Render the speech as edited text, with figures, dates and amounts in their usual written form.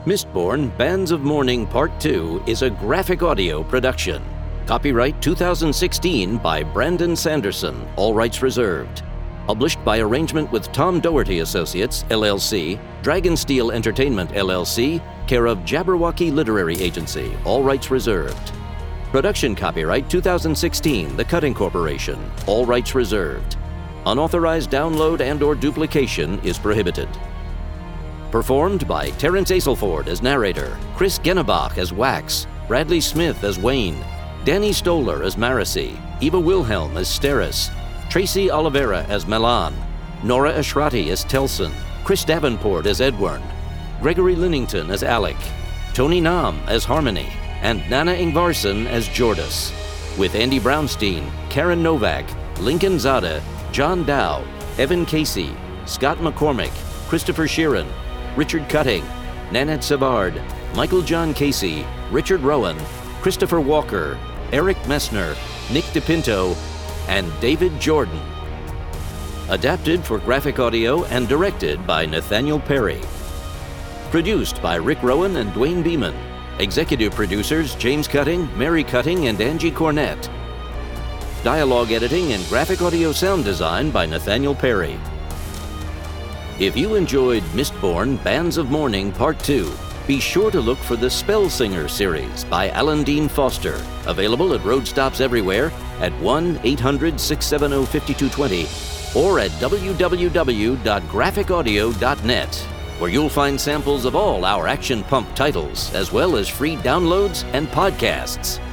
Mistborn Bands of Mourning Part 2 is a graphic audio production. Copyright 2016 by Brandon Sanderson, all rights reserved. Published by arrangement with Tom Doherty Associates, LLC, Dragonsteel Entertainment, LLC, care of Jabberwocky Literary Agency, all rights reserved. Production copyright 2016, The Cutting Corporation, all rights reserved. Unauthorized download and/or duplication is prohibited. Performed by Terrence Aselford as narrator, Chris Genebach as Wax, Bradley Smith as Wayne, Danny Stoller as Marasi, Eva Wilhelm as Steris, Tracy Oliveira as Melan, Nora Ashrati as Telson, Chris Davenport as Edward, Gregory Linnington as Alec, Tony Nam as Harmony, and Nana Ingvarsson as Jordis, with Andy Brownstein, Karen Novak, Lincoln Zada, John Dow, Evan Casey, Scott McCormick, Christopher Sheeran, Richard Cutting, Nanette Savard, Michael John Casey, Richard Rowan, Christopher Walker, Eric Messner, Nick DePinto, and David Jordan. Adapted for graphic audio and directed by Nathaniel Perry. Produced by Rick Rowan and Dwayne Beeman. Executive producers James Cutting, Mary Cutting, and Angie Cornett. Dialogue editing and graphic audio sound design by Nathaniel Perry. If you enjoyed Mistborn Bands of Mourning Part 2, be sure to look for the Spellsinger series by Alan Dean Foster, available at road stops everywhere at 1-800-670-5220 or at www.graphicaudio.net, where you'll find samples of all our Action Pump titles, as well as free downloads and podcasts.